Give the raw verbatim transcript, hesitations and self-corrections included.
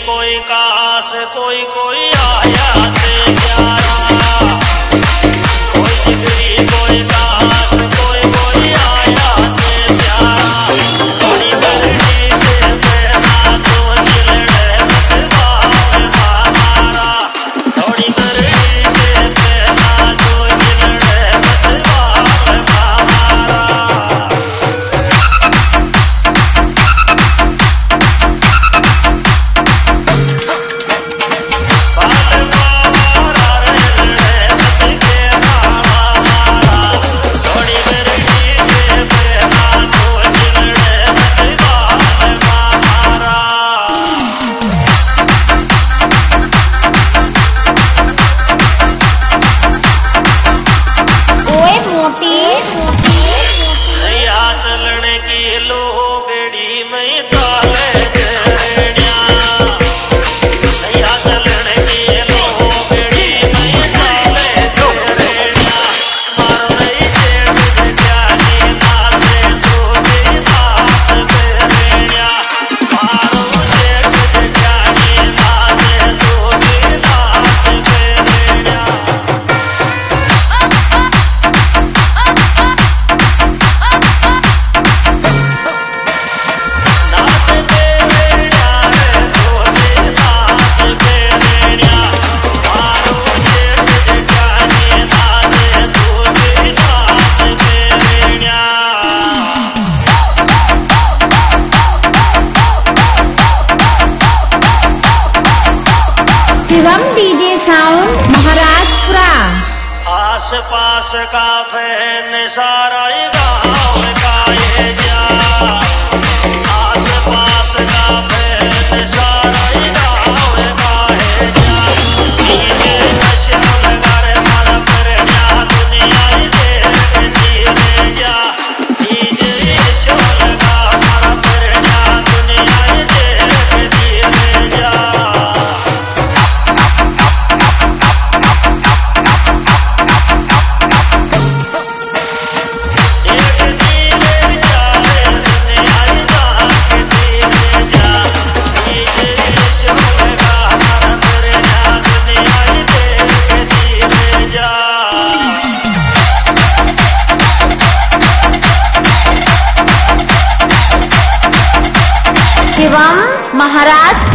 कोई काश कोई कोई आया ते प्यारा, कोई जिगरी कोई काश कोई कोई आया ते प्यारा। बड़ी बरड़ी के बेना जो चिलड़े बतवावे बाबारा, थोड़ी बरड़ी के बेना जो चिलड़े बतवावे बाबारा। चलने की लोगड़ी में चाले तेड़िया, नैया चलने की लोगड़ी में चाले तेड़िया। मारो नहीं जेठ जानी नाचे तो की दास बेड़िया, मारो जेठ जानी नाचे तो की दास बेड़िया। Shivam DJ sound Maharajpura. आस पास का फैन सारा गाँव गाए जा, आस पास का फैन सारा गाँव गाए जा। धीरे श्याम घर मारा करना दुनिया देखती रह जा, धीरे श्याम घर मारा करना दुनिया देखती रह जा। शिवम महाराज